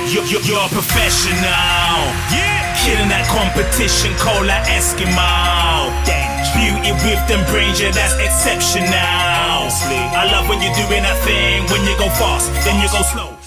You're a professional. Yeah. Killing that competition, cold like Eskimo. Beauty with them brains, yeah, that's exceptional. I love when you're doing that thing. When you go fast, then you go slow.